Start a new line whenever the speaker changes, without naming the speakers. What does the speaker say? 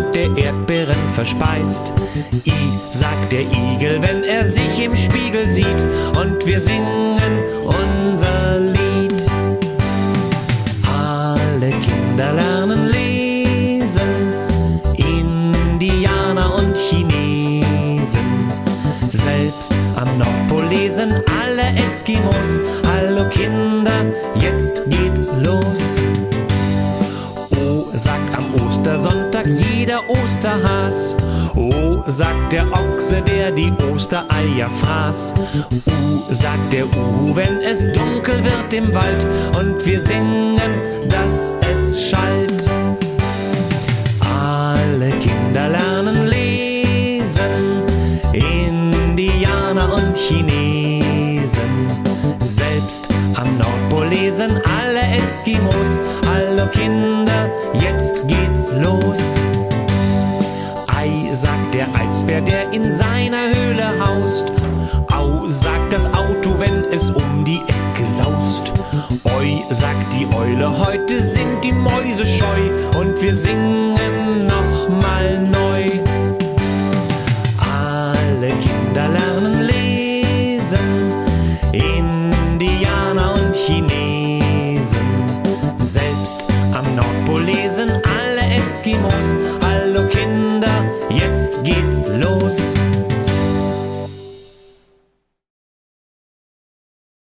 sagt, der Erdbeeren verspeist. I, sagt der Igel, wenn er sich im Spiegel sieht. Und wir singen unser Lied. Alle Kinder lernen lesen, Indianer und Chinesen. Selbst am Nordpol lesen alle Eskimos. Hallo Kinder, jetzt geht's los. O, sagt am Ostersonntag jeder Osterhas. O, sagt der Ochse, der die Ostereier fraß. U, sagt der Uhu, wenn es dunkel wird im Wald. Und wir singen, dass es schallt. Alle Kinder lernen lesen, Indianer und Chinesen. Selbst am Nordpol lesen alle Eskimos. Hallo Kinder, jetzt geht's los. Ei, sagt der Eisbär, der in seiner Höhle haust. Au, sagt das Auto, wenn es um die Ecke saust. Oi, sagt die Eule, heute sind die Mäuse scheu. Und wir singen noch mal neu. Alle Kinder lernen lesen,